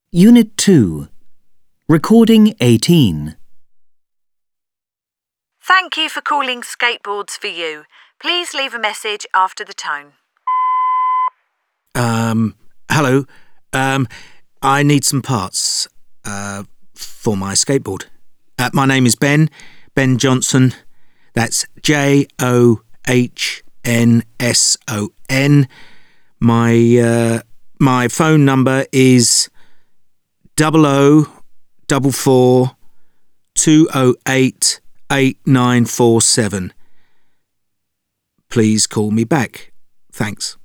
Unit 2. Recording 18. Thank you for calling Skateboards for You. Please leave a message after the tone. Hello. I need some parts, for my skateboard. My name is Ben Johnson. That's JOHNSON. My phone number is 0044 208 8947. Please call me back. Thanks.